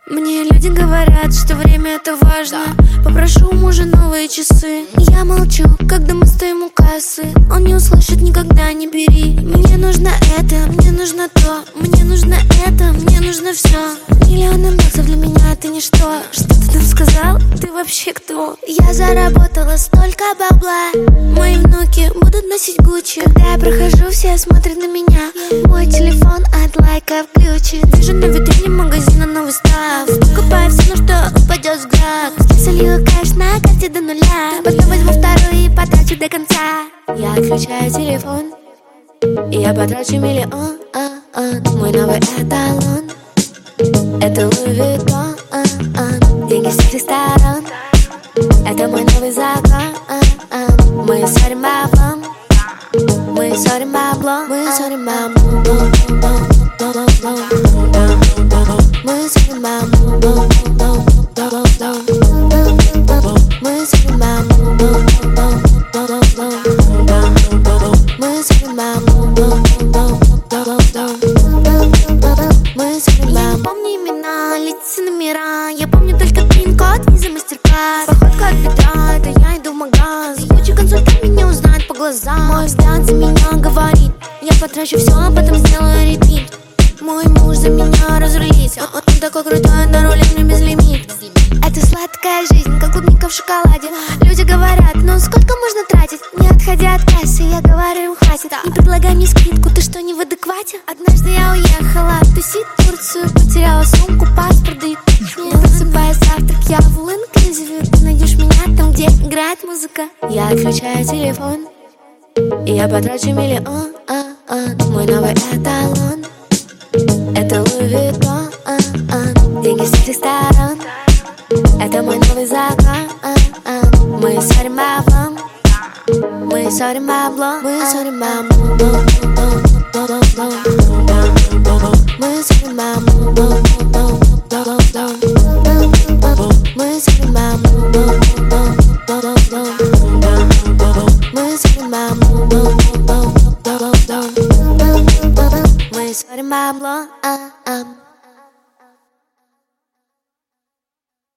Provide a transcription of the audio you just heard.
Мне люди говорят, что время это важно. Попрошу у мужа новые часы. Я молчу, когда мы стоим у кассы. Он не услышит никогда, не бери. Мне нужно это, мне нужно то. Мне нужно это, мне нужно все. Миллионы баксов для меня это ничто. Что ты там сказал? Ты вообще кто? Я заработала столько бабла. Мои внуки будут носить Гуччи. Когда я прохожу, все смотрят на меня. Мой телефон от лайков ключи. Вижу на витрине магазина новый став. Покупаю все, на что упадет взгляд. Солью кэш на карте до нуля. Потом возьму вторую и потрачу до конца. Я отключаю телефон, и я потрачу миллион. Мой новый эталон — это Луи Виттон. Деньги с всех сторон — это мой новый закон. Мы ссорим баблом, мы ссорим баблом, мы ссорим баблом. Мы ссорим баблом, мы ссорим баблом, мы ссорим баблом. Я не помню имена, лица, номера. Я помню только пин-код, виза, мастер-класс. Походка от бедра, это я иду в магаз. Куча консультант меня узнает по глазам. Мой взгляд за меня говорит. Я потрачу все, а потом сделаю репит. Мой муж за меня разрулит. Он такой крутой, на руле мне безлимит. Это сладкая жизнь, как клубника в шоколаде. Люди говорят, ну сколько можно тратить? Не отходя от кассы, я говорю им хватит. Не предлагай мне скидку, ты что, не в адеквате? Однажды я уехала тусить в Турцию. Потеряла сумку, паспорт, да и не просыпаясь завтрак, я в all-inclusive. Ты найдешь меня там, где играет музыка. Я отключаю телефон, и я потрачу миллион. Мой новый эталон — это Луи Виттон. Деньги с всех сторон — это мой новый закон. Мы ссорим баблом, мы ссорим баблом, мы ссорим баблом. Мы ссорим баблом, мы ссорим баблом. Мы ссорим баблом, мы ссорим баблом.